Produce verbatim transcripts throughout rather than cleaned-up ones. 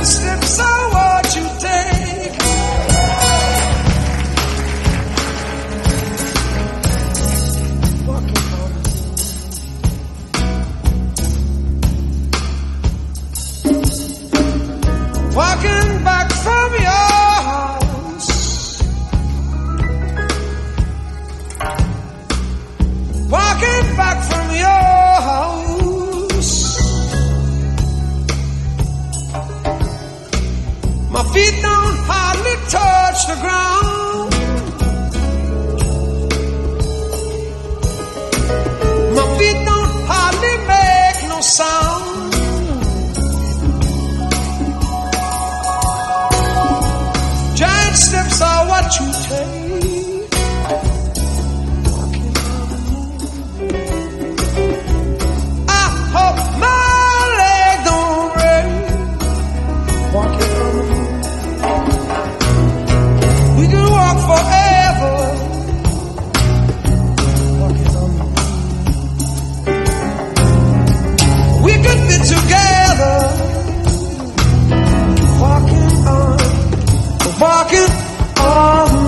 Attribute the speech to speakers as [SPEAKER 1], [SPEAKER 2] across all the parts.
[SPEAKER 1] Giant steps are what you take. Walking on walking back from your house, walking back from your house. My feet don't hardly touch the ground. My feet don't hardly make no sound. Giant steps are what you take. Walking on the moon. I hope my leg don't break. Walking on the moon. We can walk forever. Walking on the moon. We could be together. Walking on. Walking on the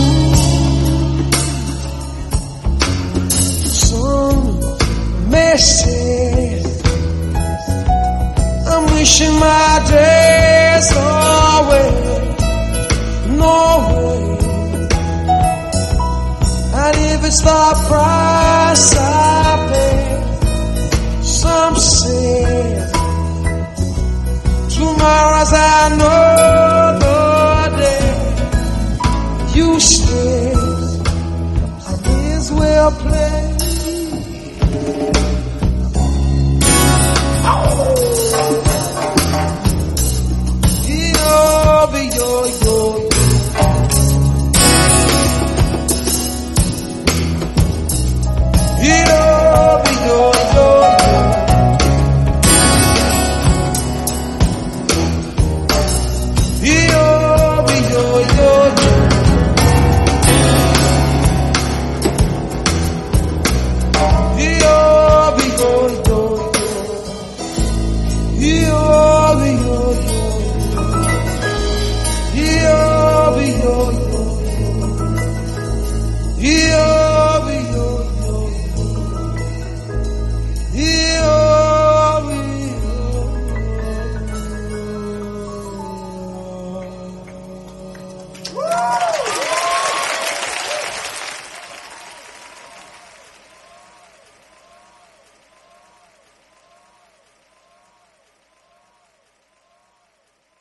[SPEAKER 1] moon. Some may say I'm wishing my days away. No way. And if it's the price I pay, some say tomorrow's another. You stay, I may as well play.